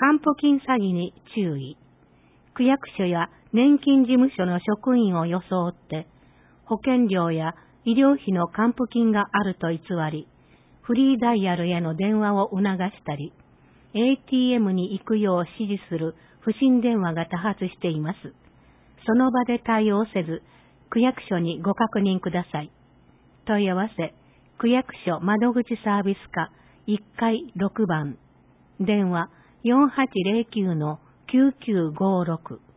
還付金詐欺に注意。区役所や年金事務所の職員を装って、保険料や医療費の還付金があると偽り、フリーダイヤルへの電話を促したり、ATM に行くよう指示する不審電話が多発しています。その場で対応せず、区役所にご確認ください。問い合わせ、区役所窓口サービス課1階6番。電話4809-9956。